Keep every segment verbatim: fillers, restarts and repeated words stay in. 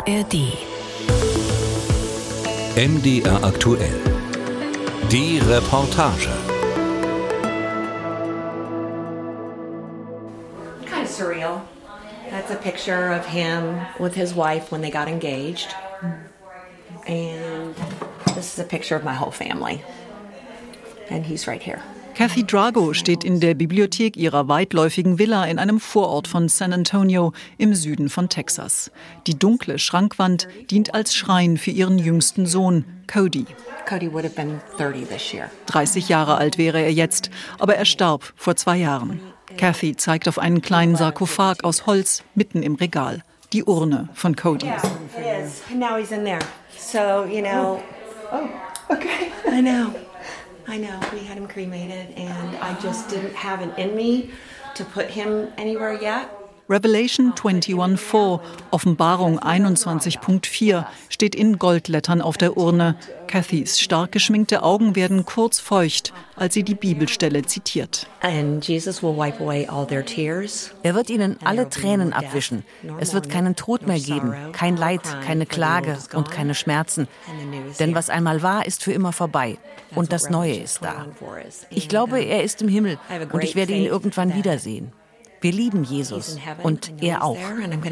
A R D. M D R aktuell. Die Reportage. Kind of surreal. That's a picture of him with his wife when they got engaged. And this is a picture of my whole family. And he's right here. Kathy Drago steht in der Bibliothek ihrer weitläufigen Villa in einem Vorort von San Antonio im Süden von Texas. Die dunkle Schrankwand dient als Schrein für ihren jüngsten Sohn, Cody. Cody would have been thirty this year. dreißig Jahre alt wäre er jetzt, aber er starb vor zwei Jahren. Kathy zeigt auf einen kleinen Sarkophag aus Holz mitten im Regal. Die Urne von Cody. Yeah, it is. Now he's in there. So, you know. Oh, okay. I know. I know. We had him cremated and I just didn't have it in me to put him anywhere yet. Revelation einundzwanzig Komma vier, Offenbarung einundzwanzig Punkt vier, steht in Goldlettern auf der Urne. Kathys stark geschminkte Augen werden kurz feucht, als sie die Bibelstelle zitiert. And Jesus will wipe away all their tears. Er wird ihnen alle Tränen abwischen. Es wird keinen Tod mehr geben, kein Leid, keine Klage und keine Schmerzen. Denn was einmal war, ist für immer vorbei. Und das Neue ist da. Ich glaube, er ist im Himmel und ich werde ihn irgendwann wiedersehen. Wir lieben Jesus und er auch.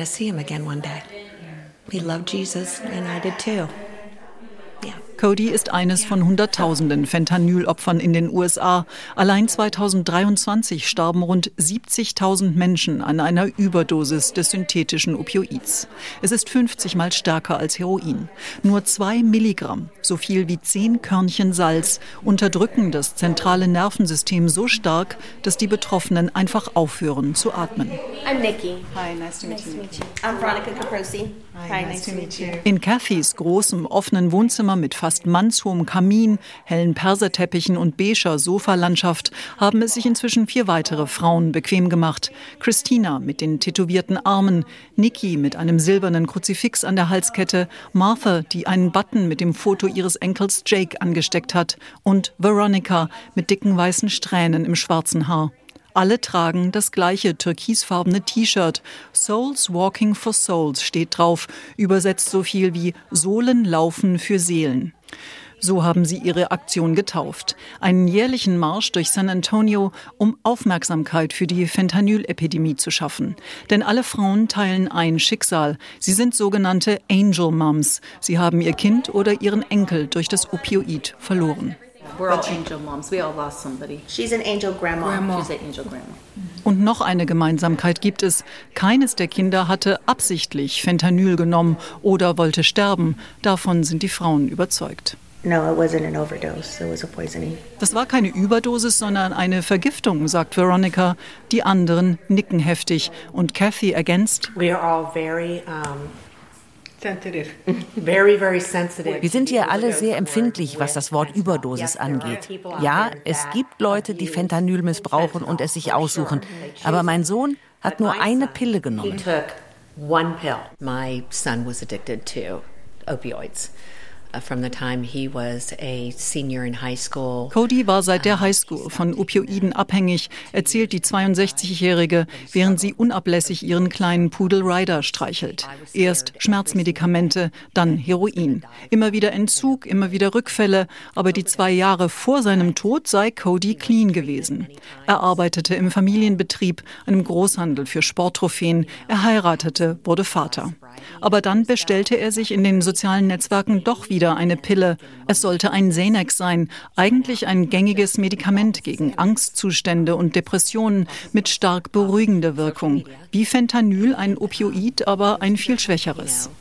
Cody ist eines von Hunderttausenden Fentanyl-Opfern in den U S A. Allein zweitausenddreiundzwanzig starben rund siebzigtausend Menschen an einer Überdosis des synthetischen Opioids. Es ist fünfzig Mal stärker als Heroin. Nur zwei Milligramm, so viel wie zehn Körnchen Salz, unterdrücken das zentrale Nervensystem so stark, dass die Betroffenen einfach aufhören zu atmen. I'm Nikki. Hi, nice to meet you. Nice to meet you. I'm Veronica Caprosi. Hi, nice to meet you. In Kathys großem, offenen Wohnzimmer mit fast mannshohem Kamin, hellen Perserteppichen und beiger Sofalandschaft haben es sich inzwischen vier weitere Frauen bequem gemacht. Christina mit den tätowierten Armen, Nikki mit einem silbernen Kruzifix an der Halskette, Martha, die einen Button mit dem Foto ihres Enkels Jake angesteckt hat und Veronica mit dicken weißen Strähnen im schwarzen Haar. Alle tragen das gleiche türkisfarbene T-Shirt. Souls Walking for Souls steht drauf, übersetzt so viel wie Sohlen laufen für Seelen. So haben sie ihre Aktion getauft. Einen jährlichen Marsch durch San Antonio, um Aufmerksamkeit für die Fentanyl-Epidemie zu schaffen. Denn alle Frauen teilen ein Schicksal. Sie sind sogenannte Angel Moms. Sie haben ihr Kind oder ihren Enkel durch das Opioid verloren. We're all angel moms. We all lost somebody. She's an angel grandma. Grandma. She's an angel grandma. Und noch eine Gemeinsamkeit gibt es. Keines der Kinder hatte absichtlich Fentanyl genommen oder wollte sterben. Davon sind die Frauen überzeugt. No, it wasn't an overdose. It was a poisoning. Das war keine Überdosis, sondern eine Vergiftung, sagt Veronica. Die anderen nicken heftig. Und Kathy ergänzt: We are all very um Sensitive. Very, very sensitive. Wir sind hier alle sehr empfindlich, was das Wort Überdosis angeht. Ja, es gibt Leute, die Fentanyl missbrauchen und es sich aussuchen. Aber mein Sohn hat nur eine Pille genommen. He took one pill. My son was addicted to opioids. From the time he was a senior in high school. Cody war seit der Highschool von Opioiden abhängig, erzählt die zweiundsechzigjährige, während sie unablässig ihren kleinen Pudel Ryder streichelt. Erst Schmerzmedikamente, dann Heroin. Immer wieder Entzug, immer wieder Rückfälle, aber die zwei Jahre vor seinem Tod sei Cody clean gewesen. Er arbeitete im Familienbetrieb, einem Großhandel für Sporttrophäen. Er heiratete, wurde Vater. Aber dann bestellte er sich in den sozialen Netzwerken doch wieder eine Pille. Es sollte ein Xanax sein, eigentlich ein gängiges Medikament gegen Angstzustände und Depressionen mit stark beruhigender Wirkung. Wie Fentanyl ein Opioid, aber ein viel schwächeres.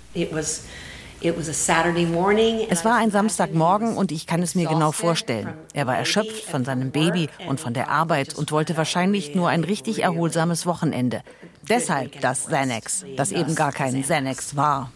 Es war ein Samstagmorgen und ich kann es mir genau vorstellen. Er war erschöpft von seinem Baby und von der Arbeit und wollte wahrscheinlich nur ein richtig erholsames Wochenende. Deshalb das Xanax, das eben gar kein Xanax war.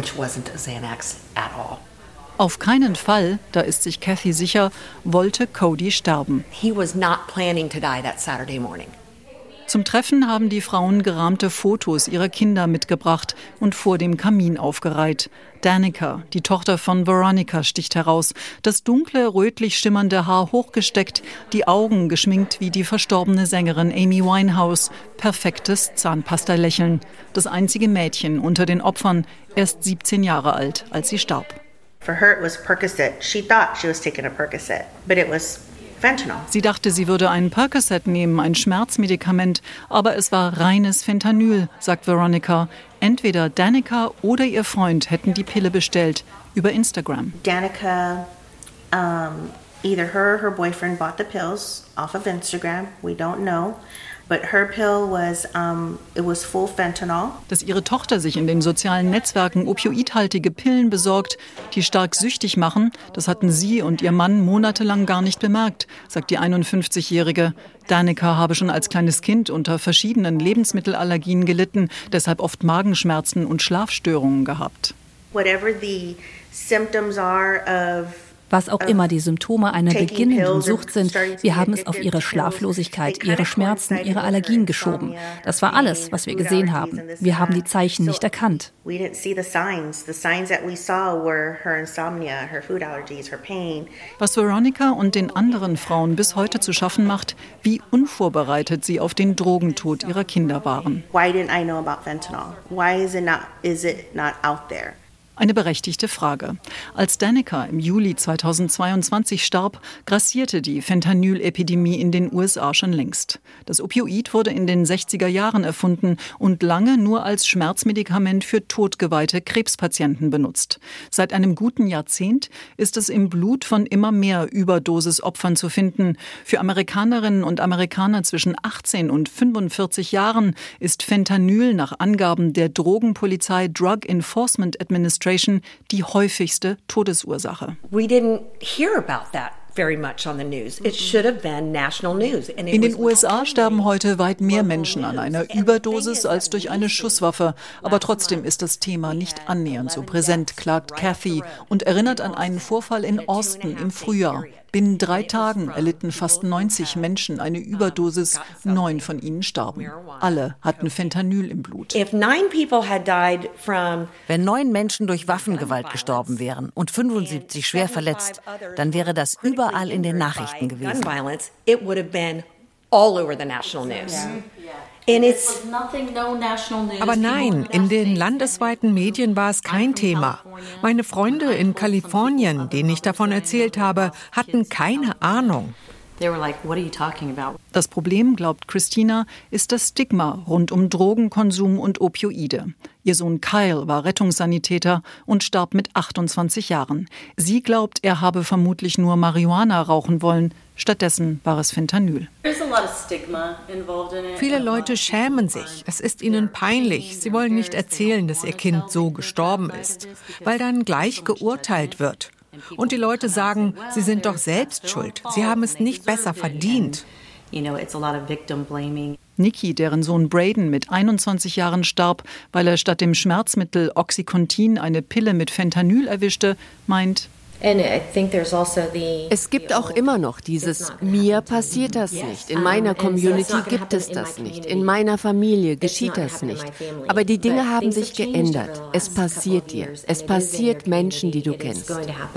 Auf keinen Fall, da ist sich Kathy sicher, wollte Cody sterben. He was not planning to die that Saturday morning. Zum Treffen haben die Frauen gerahmte Fotos ihrer Kinder mitgebracht und vor dem Kamin aufgereiht. Danica, die Tochter von Veronica, sticht heraus. Das dunkle, rötlich schimmernde Haar hochgesteckt, die Augen geschminkt wie die verstorbene Sängerin Amy Winehouse. Perfektes Zahnpasta-Lächeln. Das einzige Mädchen unter den Opfern, erst siebzehn Jahre alt, als sie starb. For her it was Percocet. She thought she was taking a Percocet, but it was Fentanyl. Sie dachte, sie würde einen Percocet nehmen, ein Schmerzmedikament, aber es war reines Fentanyl, sagt Veronica. Entweder Danica oder ihr Freund hätten die Pille bestellt über Instagram. Danica, um, either her or her boyfriend bought the pills off of Instagram. We don't know. But her pill was, um, it was full fentanyl. Dass ihre Tochter sich in den sozialen Netzwerken opioidhaltige Pillen besorgt, die stark süchtig machen, das hatten sie und ihr Mann monatelang gar nicht bemerkt, sagt die einundfünfzigjährige. Danica habe schon als kleines Kind unter verschiedenen Lebensmittelallergien gelitten, deshalb oft Magenschmerzen und Schlafstörungen gehabt. Whatever the symptoms are of Was auch immer die Symptome einer beginnenden Sucht sind, wir haben es auf ihre Schlaflosigkeit, ihre Schmerzen, ihre Allergien geschoben. Das war alles, was wir gesehen haben. Wir haben die Zeichen nicht erkannt. Was Veronica und den anderen Frauen bis heute zu schaffen macht, wie unvorbereitet sie auf den Drogentod ihrer Kinder waren. Why didn't I know about fentanyl? Why is it not, is it not out there? Eine berechtigte Frage. Als Danica im Juli zweitausendzweiundzwanzig starb, grassierte die Fentanyl-Epidemie in den U S A schon längst. Das Opioid wurde in den sechziger Jahren erfunden und lange nur als Schmerzmedikament für totgeweihte Krebspatienten benutzt. Seit einem guten Jahrzehnt ist es im Blut von immer mehr Überdosisopfern zu finden. Für Amerikanerinnen und Amerikaner zwischen achtzehn und fünfundvierzig Jahren ist Fentanyl nach Angaben der Drogenpolizei Drug Enforcement Administration die häufigste Todesursache. We didn't hear about that very much on the news. It should have been national news. In den U S A sterben heute weit mehr Menschen an einer Überdosis als durch eine Schusswaffe. Aber trotzdem ist das Thema nicht annähernd so präsent, klagt Kathy und erinnert an einen Vorfall in Austin im Frühjahr. Binnen drei Tagen erlitten fast neunzig Menschen eine Überdosis, neun von ihnen starben. Alle hatten Fentanyl im Blut. Wenn neun Menschen durch Waffengewalt gestorben wären und fünfundsiebzig schwer verletzt, dann wäre das überall in den Nachrichten gewesen. Aber nein, in den landesweiten Medien war es kein Thema. Meine Freunde in Kalifornien, denen ich davon erzählt habe, hatten keine Ahnung. Das Problem, glaubt Christina, ist das Stigma rund um Drogenkonsum und Opioide. Ihr Sohn Kyle war Rettungssanitäter und starb mit achtundzwanzig Jahren. Sie glaubt, er habe vermutlich nur Marihuana rauchen wollen. Stattdessen war es Fentanyl. Viele Leute schämen sich. Es ist ihnen peinlich. Sie wollen nicht erzählen, dass ihr Kind so gestorben ist, weil dann gleich geurteilt wird. Und die Leute sagen, sie sind doch selbst schuld. Sie haben es nicht besser verdient. Nikki, deren Sohn Braden mit einundzwanzig Jahren starb, weil er statt dem Schmerzmittel Oxycontin eine Pille mit Fentanyl erwischte, meint: Es gibt auch immer noch dieses, mir passiert das nicht, in meiner Community gibt es das nicht, in meiner Familie geschieht das nicht. Aber die Dinge haben sich geändert. Es passiert dir. Es passiert Menschen, die du kennst.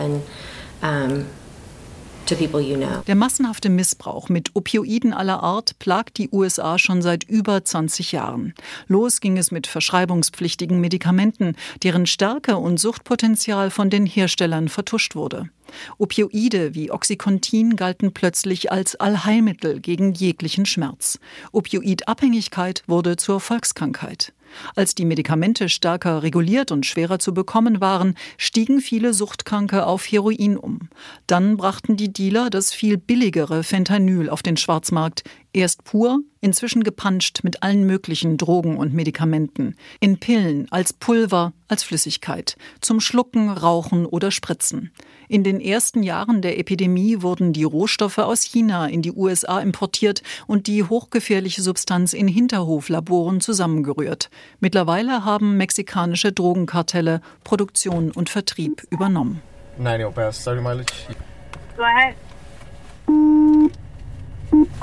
Der massenhafte Missbrauch mit Opioiden aller Art plagt die U S A schon seit über zwanzig Jahren. Los ging es mit verschreibungspflichtigen Medikamenten, deren Stärke und Suchtpotenzial von den Herstellern vertuscht wurde. Opioide wie Oxycontin galten plötzlich als Allheilmittel gegen jeglichen Schmerz. Opioidabhängigkeit wurde zur Volkskrankheit. Als die Medikamente stärker reguliert und schwerer zu bekommen waren, stiegen viele Suchtkranke auf Heroin um. Dann brachten die Dealer das viel billigere Fentanyl auf den Schwarzmarkt. Erst pur, inzwischen gepanscht mit allen möglichen Drogen und Medikamenten. In Pillen, als Pulver, als Flüssigkeit. Zum Schlucken, Rauchen oder Spritzen. In den ersten Jahren der Epidemie wurden die Rohstoffe aus China in die U S A importiert und die hochgefährliche Substanz in Hinterhoflaboren zusammengerührt. Mittlerweile haben mexikanische Drogenkartelle Produktion und Vertrieb übernommen. ninety will pass, thirty mileage. Go ahead.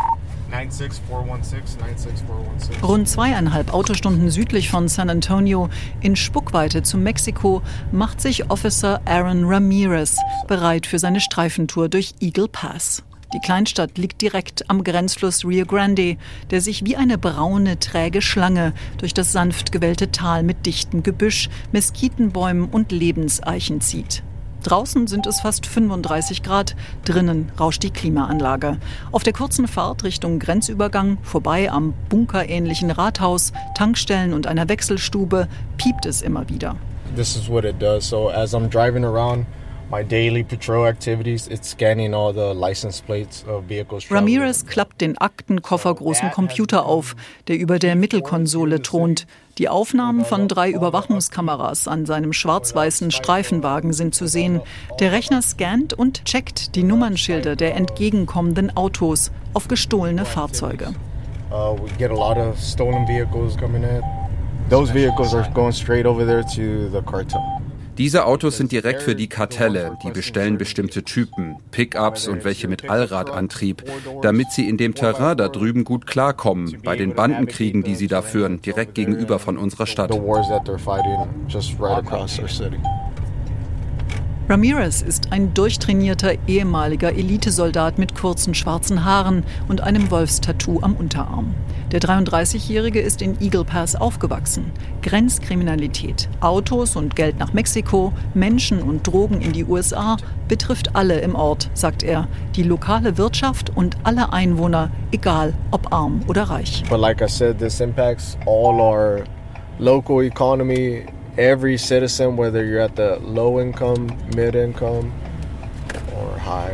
Rund zweieinhalb Autostunden südlich von San Antonio, in Spuckweite zu Mexiko, macht sich Officer Aaron Ramirez bereit für seine Streifentour durch Eagle Pass. Die Kleinstadt liegt direkt am Grenzfluss Rio Grande, der sich wie eine braune, träge Schlange durch das sanft gewellte Tal mit dichtem Gebüsch, Mesquitenbäumen und Lebenseichen zieht. Draußen sind es fast fünfunddreißig Grad, drinnen rauscht die Klimaanlage. Auf der kurzen Fahrt Richtung Grenzübergang, vorbei am bunkerähnlichen Rathaus, Tankstellen und einer Wechselstube, piept es immer wieder. This is what it does. So as I'm driving around my daily patrol activities, it's scanning all the license plates of vehicles. Ramirez klappt den aktenkoffergroßen Computer auf, der über der Mittelkonsole thront. Die Aufnahmen von drei Überwachungskameras an seinem schwarz-weißen Streifenwagen sind zu sehen. Der Rechner scannt und checkt die Nummernschilder der entgegenkommenden Autos auf gestohlene Fahrzeuge. Uh, we get a lot of stolen vehicles coming in. Those vehicles are going straight over there to the cartel. Diese Autos sind direkt für die Kartelle, die bestellen bestimmte Typen, Pickups und welche mit Allradantrieb, damit sie in dem Terrain da drüben gut klarkommen, bei den Bandenkriegen, die sie da führen, direkt gegenüber von unserer Stadt. Ramirez ist ein durchtrainierter ehemaliger Elitesoldat mit kurzen schwarzen Haaren und einem Wolfstattoo am Unterarm. Der dreiunddreißigjährige ist in Eagle Pass aufgewachsen. Grenzkriminalität, Autos und Geld nach Mexiko, Menschen und Drogen in die U S A betrifft alle im Ort, sagt er. Die lokale Wirtschaft und alle Einwohner, egal ob arm oder reich. But like I said, this impacts all our local economy. Every citizen, whether you're at the low income, mid income, or high.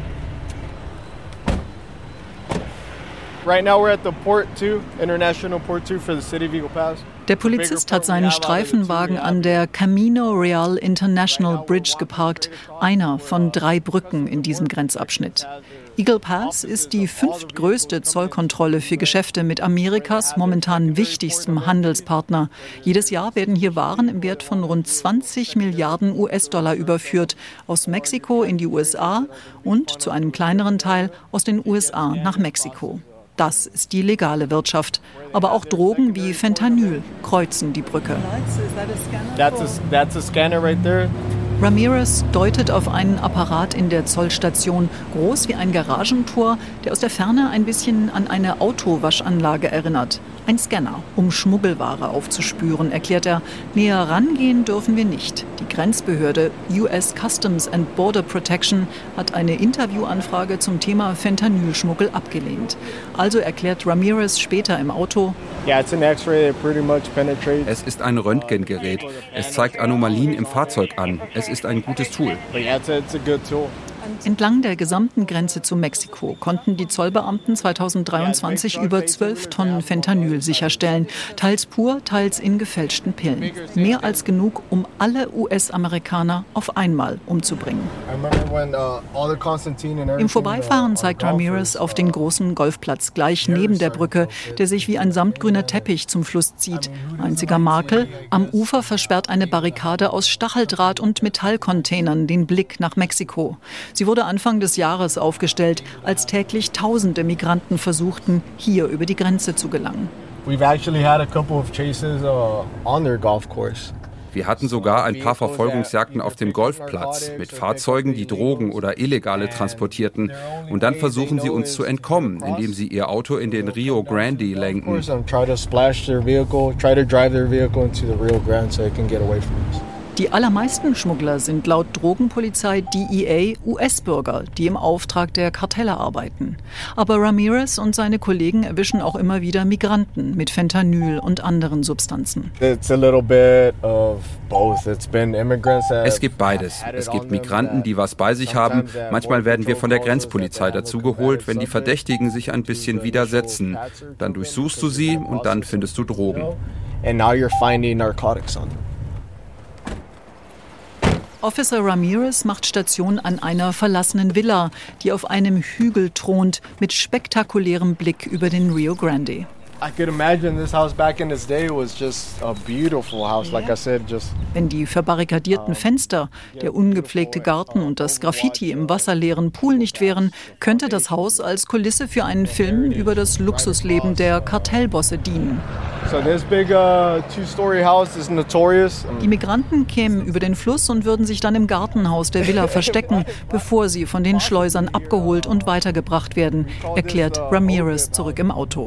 Right now we're at the Port two, International Port two for the city of Eagle Pass. Der Polizist hat seinen Streifenwagen an der Camino Real International Bridge geparkt, einer von drei Brücken in diesem Grenzabschnitt. Eagle Pass ist die fünftgrößte Zollkontrolle für Geschäfte mit Amerikas momentan wichtigstem Handelspartner. Jedes Jahr werden hier Waren im Wert von rund zwanzig Milliarden U S-Dollar überführt, aus Mexiko in die U S A und zu einem kleineren Teil aus den U S A nach Mexiko. Das ist die legale Wirtschaft. Aber auch Drogen wie Fentanyl kreuzen die Brücke. That's a, that's a scanner right there. Ramirez deutet auf einen Apparat in der Zollstation, groß wie ein Garagentor, der aus der Ferne ein bisschen an eine Autowaschanlage erinnert. Ein Scanner, um Schmuggelware aufzuspüren, erklärt er. Näher rangehen dürfen wir nicht. Die Grenzbehörde U S Customs and Border Protection hat eine Interviewanfrage zum Thema Fentanylschmuggel abgelehnt. Also erklärt Ramirez später im Auto: Es ist ein Röntgengerät. Es zeigt Anomalien im Fahrzeug an. Es ist ein gutes Tool. Entlang der gesamten Grenze zu Mexiko konnten die Zollbeamten zweitausenddreiundzwanzig über zwölf Tonnen Fentanyl sicherstellen, teils pur, teils in gefälschten Pillen. Mehr als genug, um alle U S-Amerikaner auf einmal umzubringen. Im Vorbeifahren zeigt Ramirez auf den großen Golfplatz gleich neben der Brücke, der sich wie ein samtgrüner Teppich zum Fluss zieht. Einziger Makel: am Ufer versperrt eine Barrikade aus Stacheldraht und Metallcontainern den Blick nach Mexiko. Sie wurde Anfang des Jahres aufgestellt, als täglich tausende Migranten versuchten, hier über die Grenze zu gelangen. We've actually had a couple of chases uh, on their golf course. Wir hatten sogar ein paar Verfolgungsjagden auf dem Golfplatz mit Fahrzeugen, die Drogen oder Illegale transportierten. Und dann versuchen sie uns zu entkommen, indem sie ihr Auto in den Rio Grande lenken. Die allermeisten Schmuggler sind laut Drogenpolizei D E A U S-Bürger, die im Auftrag der Kartelle arbeiten. Aber Ramirez und seine Kollegen erwischen auch immer wieder Migranten mit Fentanyl und anderen Substanzen. It's a little bit of both. It's been immigrants that Es gibt beides. Es gibt Migranten, die was bei sich haben. Manchmal werden wir von der Grenzpolizei dazugeholt, wenn die Verdächtigen sich ein bisschen widersetzen. Dann durchsuchst du sie und dann findest du Drogen. And now you're finding narcotics on them. Officer Ramirez macht Station an einer verlassenen Villa, die auf einem Hügel thront, mit spektakulärem Blick über den Rio Grande. Wenn die verbarrikadierten Fenster, der ungepflegte Garten und das Graffiti im wasserleeren Pool nicht wären, könnte das Haus als Kulisse für einen Film über das Luxusleben der Kartellbosse dienen. Die Migranten kämen über den Fluss und würden sich dann im Gartenhaus der Villa verstecken, bevor sie von den Schleusern abgeholt und weitergebracht werden, erklärt Ramirez zurück im Auto.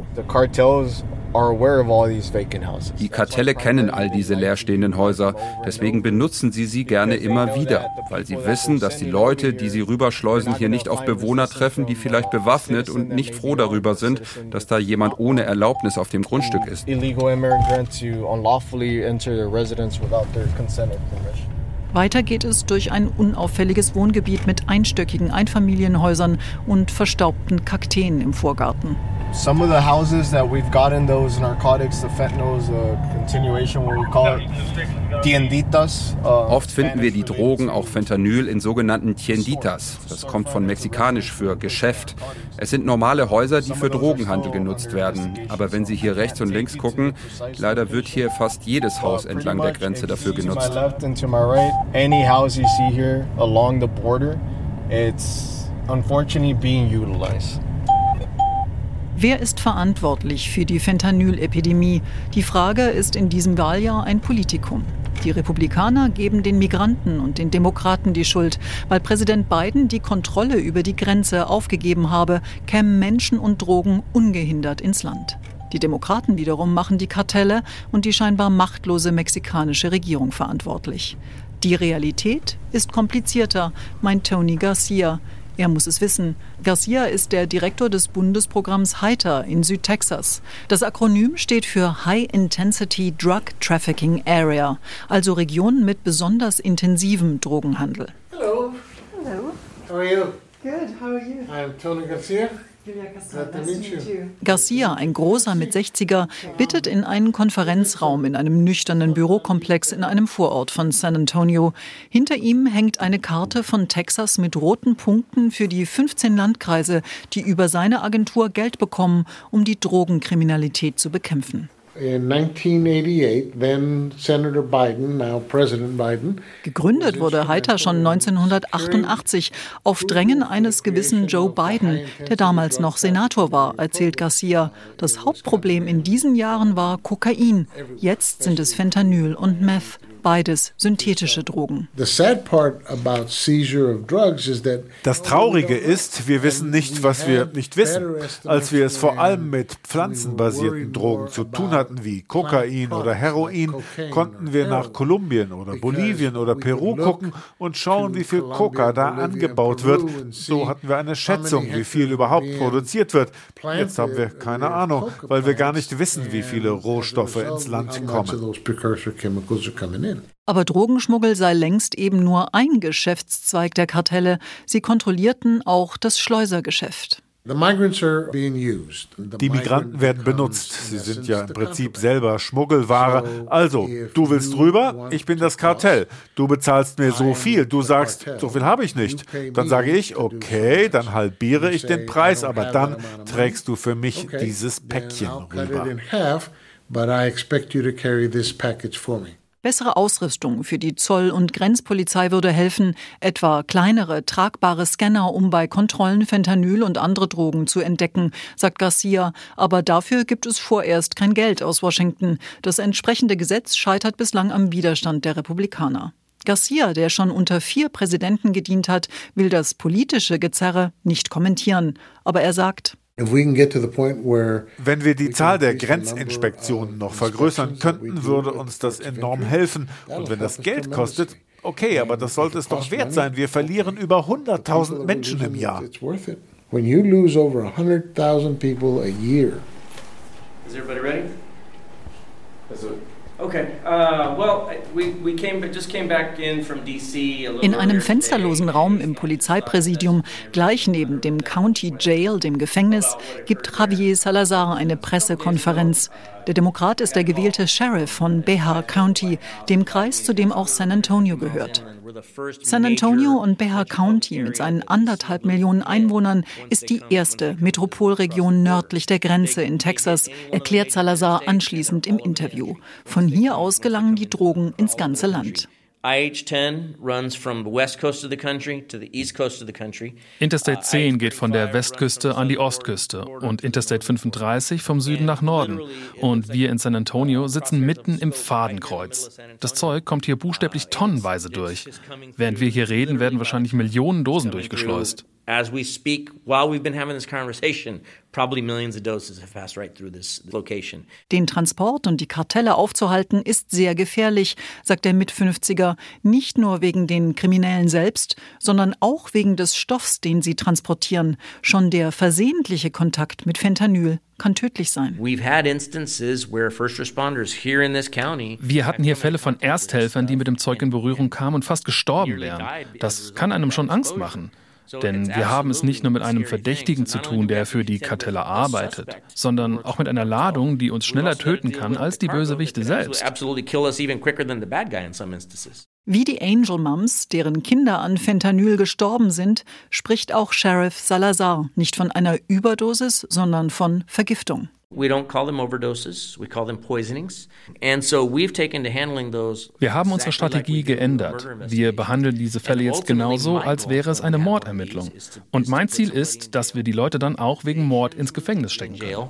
Die Kartelle kennen all diese leerstehenden Häuser, deswegen benutzen sie sie gerne immer wieder, weil sie wissen, dass die Leute, die sie rüberschleusen, hier nicht auf Bewohner treffen, die vielleicht bewaffnet und nicht froh darüber sind, dass da jemand ohne Erlaubnis auf dem Grundstück ist. Weiter geht es durch ein unauffälliges Wohngebiet mit einstöckigen Einfamilienhäusern und verstaubten Kakteen im Vorgarten. Some of the houses that we've gotten those narcotics, the fentanyls, a continuation, what we call it, tienditas. Oft finden wir die Drogen, auch Fentanyl, in sogenannten tienditas. Das kommt von mexikanisch für Geschäft. Es sind normale Häuser, die für Drogenhandel genutzt werden. Aber wenn Sie hier rechts und links gucken, leider wird hier fast jedes Haus entlang der Grenze dafür genutzt. Any house you see here along the border, it's unfortunately being utilized. Wer ist verantwortlich für die Fentanyl-Epidemie? Die Frage ist in diesem Wahljahr ein Politikum. Die Republikaner geben den Migranten und den Demokraten die Schuld. Weil Präsident Biden die Kontrolle über die Grenze aufgegeben habe, kämen Menschen und Drogen ungehindert ins Land. Die Demokraten wiederum machen die Kartelle und die scheinbar machtlose mexikanische Regierung verantwortlich. Die Realität ist komplizierter, meint Tony Garcia. Er muss es wissen. Garcia ist der Direktor des Bundesprogramms HITER in Südtexas. Das Akronym steht für High Intensity Drug Trafficking Area, also Regionen mit besonders intensivem Drogenhandel. Hello. Hello. How are you? Good. How are you? I'm Tony Garcia. Garcia, ein großer Mit-sechziger, bittet in einen Konferenzraum in einem nüchternen Bürokomplex in einem Vorort von San Antonio. Hinter ihm hängt eine Karte von Texas mit roten Punkten für die fünfzehn Landkreise, die über seine Agentur Geld bekommen, um die Drogenkriminalität zu bekämpfen. In nineteen eighty-eight, then Senator Biden, now President Biden. Gegründet wurde HITER schon neunzehnhundertachtundachtzig auf Drängen eines gewissen Joe Biden, der damals noch Senator war, erzählt Garcia. Das Hauptproblem in diesen Jahren war Kokain. Jetzt sind es Fentanyl und Meth. Beides synthetische Drogen. Das Traurige ist, wir wissen nicht, was wir nicht wissen. Als wir es vor allem mit pflanzenbasierten Drogen zu tun hatten, wie Kokain oder Heroin, konnten wir nach Kolumbien oder Bolivien oder Peru gucken und schauen, wie viel Coca da angebaut wird. So hatten wir eine Schätzung, wie viel überhaupt produziert wird. Jetzt haben wir keine Ahnung, weil wir gar nicht wissen, wie viele Rohstoffe ins Land kommen. Aber Drogenschmuggel sei längst eben nur ein Geschäftszweig der Kartelle. Sie kontrollierten auch das Schleusergeschäft. Die Migranten werden benutzt. Sie sind ja im Prinzip selber Schmuggelware. Also, du willst rüber, ich bin das Kartell. Du bezahlst mir so viel. Du sagst, so viel habe ich nicht. Dann sage ich, okay, dann halbiere ich den Preis, aber dann trägst du für mich dieses Päckchen rüber. Bessere Ausrüstung für die Zoll- und Grenzpolizei würde helfen, etwa kleinere, tragbare Scanner, um bei Kontrollen Fentanyl und andere Drogen zu entdecken, sagt Garcia. Aber dafür gibt es vorerst kein Geld aus Washington. Das entsprechende Gesetz scheitert bislang am Widerstand der Republikaner. Garcia, der schon unter vier Präsidenten gedient hat, will das politische Gezerre nicht kommentieren. Aber er sagt: Wenn wir die Zahl der Grenzinspektionen noch vergrößern könnten, würde uns das enorm helfen. Und wenn das Geld kostet, okay, aber das sollte es doch wert sein. Wir verlieren über hunderttausend Menschen im Jahr. When you lose over one hundred thousand people a year. Is everybody ready? Okay. Uh, well, we we came just came back in from D C a little In einem fensterlosen Raum im Polizeipräsidium, gleich neben dem County Jail, dem Gefängnis, gibt Javier Salazar eine Pressekonferenz. Der Demokrat ist der gewählte Sheriff von Bexar County, dem Kreis, zu dem auch San Antonio gehört. San Antonio und Bexar County mit seinen anderthalb Millionen Einwohnern ist die erste Metropolregion nördlich der Grenze in Texas, erklärt Salazar anschließend im Interview. Von hier aus gelangen die Drogen ins ganze Land. Interstate zehn geht von der Westküste an die Ostküste und Interstate fünfunddreißig vom Süden nach Norden. Und wir in San Antonio sitzen mitten im Fadenkreuz. Das Zeug kommt hier buchstäblich tonnenweise durch. Während wir hier reden, werden wahrscheinlich Millionen Dosen durchgeschleust. As we speak, while we've been having this conversation, probably millions of doses have passed right through this location. Den Transport und die Kartelle aufzuhalten ist sehr gefährlich, sagt der Mitfünfziger, nicht nur wegen den Kriminellen selbst, sondern auch wegen des Stoffs, den sie transportieren. Schon der versehentliche Kontakt mit Fentanyl kann tödlich sein. We've had instances where first responders here in this county. Wir hatten hier Fälle von Ersthelfern, die mit dem Zeug in Berührung kamen und fast gestorben wären. Das kann einem schon Angst machen. Denn wir haben es nicht nur mit einem Verdächtigen zu tun, der für die Kartelle arbeitet, sondern auch mit einer Ladung, die uns schneller töten kann als die Bösewichte selbst. Wie die Angel Moms, deren Kinder an Fentanyl gestorben sind, spricht auch Sheriff Salazar nicht von einer Überdosis, sondern von Vergiftung. We don't call them overdoses, we call them poisonings. And so we've taken to handling those. Wir haben unsere Strategie geändert. Wir behandeln diese Fälle jetzt genauso, als wäre es eine Mordermittlung. Und mein Ziel ist, dass wir die Leute dann auch wegen Mord ins Gefängnis stecken können.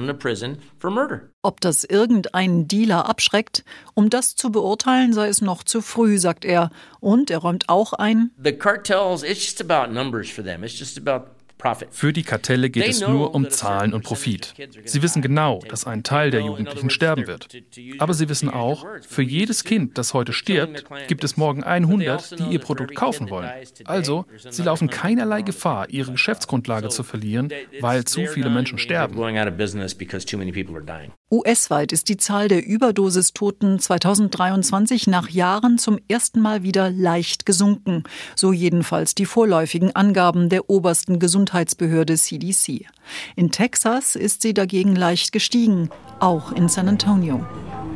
Ob das irgendeinen Dealer abschreckt, um das zu beurteilen, sei es noch zu früh, sagt er. Und er räumt auch ein: The cartels, it's just about numbers for them. It's just about Für die Kartelle geht es nur um Zahlen und Profit. Sie wissen genau, dass ein Teil der Jugendlichen sterben wird. Aber sie wissen auch, für jedes Kind, das heute stirbt, gibt es morgen hundert, die ihr Produkt kaufen wollen. Also, sie laufen keinerlei Gefahr, ihre Geschäftsgrundlage zu verlieren, weil zu viele Menschen sterben. U S-weit ist die Zahl der Überdosistoten zweitausenddreiundzwanzig nach Jahren zum ersten Mal wieder leicht gesunken. So jedenfalls die vorläufigen Angaben der obersten Gesundheitsbehörde C D C. In Texas ist sie dagegen leicht gestiegen, auch in San Antonio.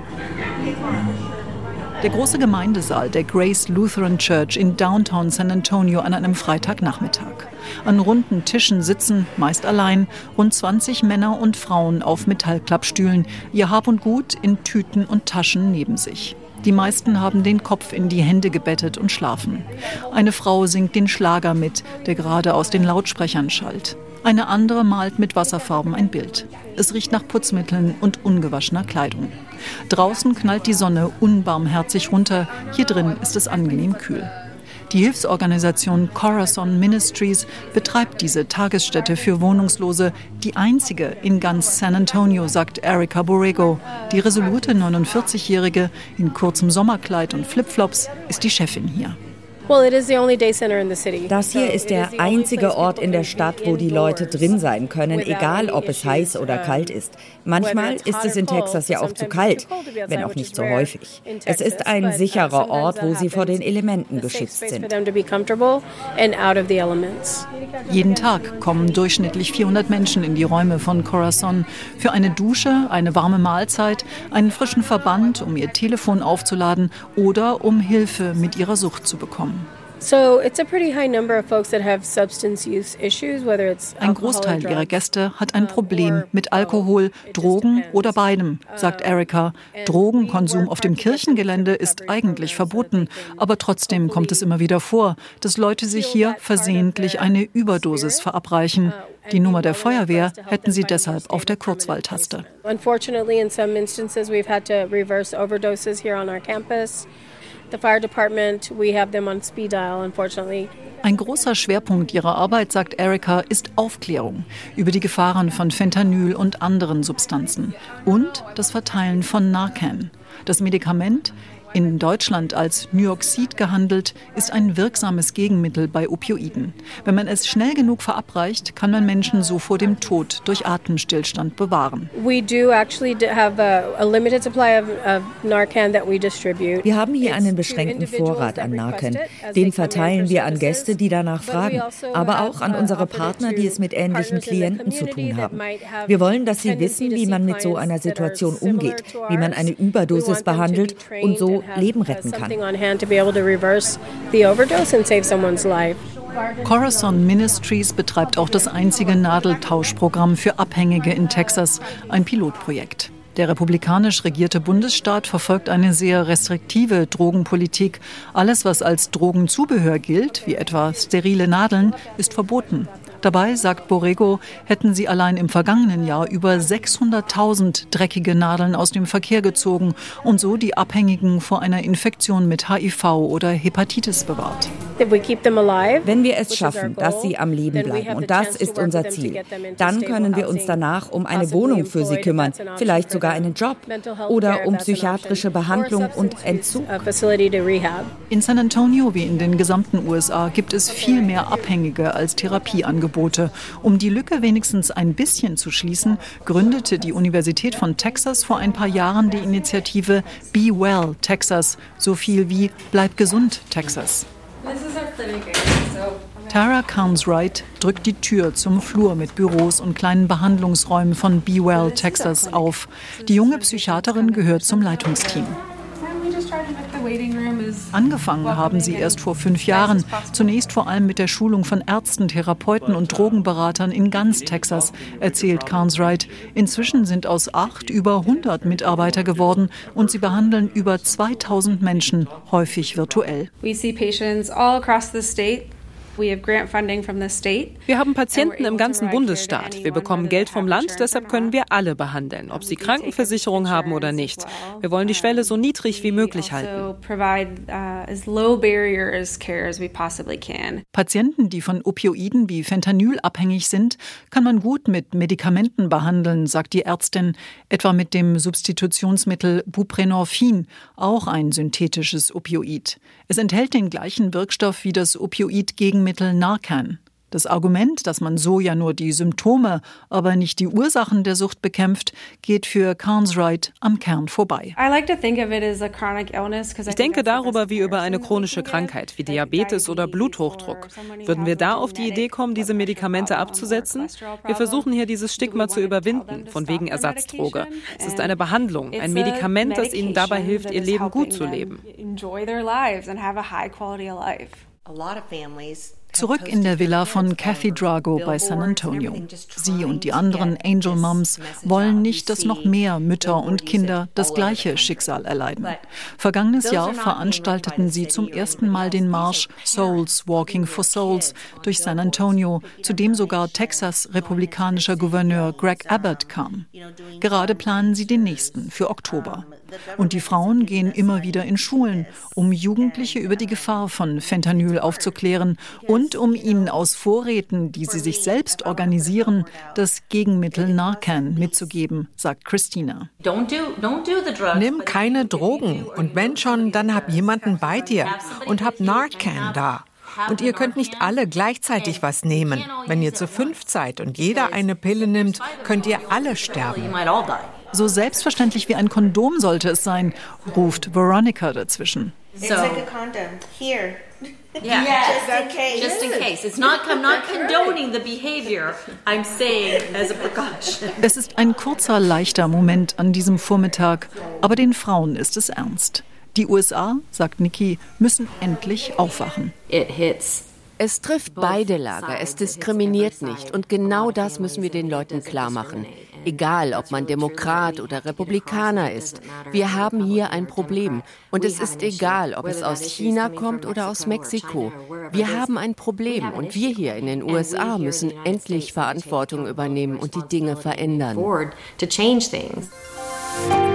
Der große Gemeindesaal der Grace Lutheran Church in Downtown San Antonio an einem Freitagnachmittag. An runden Tischen sitzen, meist allein, rund zwanzig Männer und Frauen auf Metallklappstühlen, ihr Hab und Gut in Tüten und Taschen neben sich. Die meisten haben den Kopf in die Hände gebettet und schlafen. Eine Frau singt den Schlager mit, der gerade aus den Lautsprechern schallt. Eine andere malt mit Wasserfarben ein Bild. Es riecht nach Putzmitteln und ungewaschener Kleidung. Draußen knallt die Sonne unbarmherzig runter, hier drin ist es angenehm kühl. Die Hilfsorganisation Corazon Ministries betreibt diese Tagesstätte für Wohnungslose, die einzige in ganz San Antonio, sagt Erica Borrego. Die resolute neunundvierzigjährige in kurzem Sommerkleid und Flipflops ist die Chefin hier. Das hier ist der einzige Ort in der Stadt, wo die Leute drin sein können, egal ob es heiß oder kalt ist. Manchmal ist es in Texas ja auch zu kalt, wenn auch nicht so häufig. Es ist ein sicherer Ort, wo sie vor den Elementen geschützt sind. Jeden Tag kommen durchschnittlich vierhundert Menschen in die Räume von Corazon für eine Dusche, eine warme Mahlzeit, einen frischen Verband, um ihr Telefon aufzuladen oder um Hilfe mit ihrer Sucht zu bekommen. Ein Großteil ihrer Gäste hat ein Problem mit Alkohol, Drogen oder beidem, sagt Erica. Drogenkonsum auf dem Kirchengelände ist eigentlich verboten, aber trotzdem kommt es immer wieder vor, dass Leute sich hier versehentlich eine Überdosis verabreichen. Die Nummer der Feuerwehr hätten sie deshalb auf der Kurzwahltaste. Unfortunately, in some instances we've had to reverse overdoses here on our campus. The fire department, we have them on speed dial, unfortunately. Ein großer Schwerpunkt ihrer Arbeit, sagt Erica, ist Aufklärung über die Gefahren von Fentanyl und anderen Substanzen und das Verteilen von Narcan. Das Medikament In Deutschland als Nyoxid gehandelt, ist ein wirksames Gegenmittel bei Opioiden. Wenn man es schnell genug verabreicht, kann man Menschen so vor dem Tod durch Atemstillstand bewahren. We do actually have a, a limited supply of, of Narcan that we distribute. Wir haben hier einen beschränkten Vorrat an Narcan. Den verteilen wir an Gäste, die danach fragen, aber auch an unsere Partner, die es mit ähnlichen Klienten zu tun haben. Wir wollen, dass sie wissen, wie man mit so einer Situation umgeht, wie man eine Überdosis behandelt und so Leben retten kann. Corazon Ministries betreibt auch das einzige Nadeltauschprogramm für Abhängige in Texas, ein Pilotprojekt. Der republikanisch regierte Bundesstaat verfolgt eine sehr restriktive Drogenpolitik. Alles, was als Drogenzubehör gilt, wie etwa sterile Nadeln, ist verboten. Dabei, sagt Borrego, hätten sie allein im vergangenen Jahr über sechshunderttausend dreckige Nadeln aus dem Verkehr gezogen und so die Abhängigen vor einer Infektion mit H I V oder Hepatitis bewahrt. Wenn wir es schaffen, dass sie am Leben bleiben, und das ist unser Ziel, dann können wir uns danach um eine Wohnung für sie kümmern, vielleicht sogar einen Job oder um psychiatrische Behandlung und Entzug. In San Antonio wie in den gesamten U S A gibt es viel mehr Abhängige als Therapieangebote. Um die Lücke wenigstens ein bisschen zu schließen, gründete die Universität von Texas vor ein paar Jahren die Initiative Be Well Texas, so viel wie Bleib gesund Texas. Tara Carnswright drückt die Tür zum Flur mit Büros und kleinen Behandlungsräumen von Be Well Texas auf. Die junge Psychiaterin gehört zum Leitungsteam. Angefangen haben sie erst vor fünf Jahren, zunächst vor allem mit der Schulung von Ärzten, Therapeuten und Drogenberatern in ganz Texas, erzählt Carnswright. Inzwischen sind aus acht über hundert Mitarbeiter geworden und sie behandeln über zweitausend Menschen, häufig virtuell. We see patients all across the state. Wir haben Patienten im ganzen Bundesstaat. Wir bekommen Geld vom Land, deshalb können wir alle behandeln, ob sie Krankenversicherung haben oder nicht. Wir wollen die Schwelle so niedrig wie möglich halten. Patienten, die von Opioiden wie Fentanyl abhängig sind, kann man gut mit Medikamenten behandeln, sagt die Ärztin, etwa mit dem Substitutionsmittel Buprenorphin, auch ein synthetisches Opioid. Es enthält den gleichen Wirkstoff wie das Opioid-Gegenmittel Narcan. Das Argument, dass man so ja nur die Symptome, aber nicht die Ursachen der Sucht bekämpft, geht für Carnswright am Kern vorbei. Ich denke darüber wie über eine chronische Krankheit, wie Diabetes oder Bluthochdruck. Würden wir da auf die Idee kommen, diese Medikamente abzusetzen? Wir versuchen hier dieses Stigma zu überwinden, von wegen Ersatzdroge. Es ist eine Behandlung, ein Medikament, das ihnen dabei hilft, ihr Leben gut zu leben. Zurück in der Villa von Kathy Drago bei San Antonio. Sie und die anderen Angel Moms wollen nicht, dass noch mehr Mütter und Kinder das gleiche Schicksal erleiden. Vergangenes Jahr veranstalteten sie zum ersten Mal den Marsch Souls Walking for Souls durch San Antonio, zu dem sogar Texas republikanischer Gouverneur Greg Abbott kam. Gerade planen sie den nächsten für Oktober. Und die Frauen gehen immer wieder in Schulen, um Jugendliche über die Gefahr von Fentanyl aufzuklären und um ihnen aus Vorräten, die sie sich selbst organisieren, das Gegenmittel Narcan mitzugeben, sagt Christina. Nimm keine Drogen und wenn schon, dann hab jemanden bei dir und hab Narcan da. Und ihr könnt nicht alle gleichzeitig was nehmen. Wenn ihr zu fünf seid und jeder eine Pille nimmt, könnt ihr alle sterben. So selbstverständlich wie ein Kondom sollte es sein, ruft Veronica dazwischen. It's like a condom. Here. Yeah, just in case. Just in case. It's not, I'm not condoning the behavior. I'm saying as a precaution. Es ist ein kurzer, leichter Moment an diesem Vormittag, aber den Frauen ist es ernst. Die U S A, sagt Nikki, müssen endlich aufwachen. It hits. Es trifft beide Lager, es diskriminiert nicht. Und genau das müssen wir den Leuten klar machen. Egal, ob man Demokrat oder Republikaner ist. Wir haben hier ein Problem. Und es ist egal, ob es aus China kommt oder aus Mexiko. Wir haben ein Problem. Und wir hier in den U S A müssen endlich Verantwortung übernehmen und die Dinge verändern.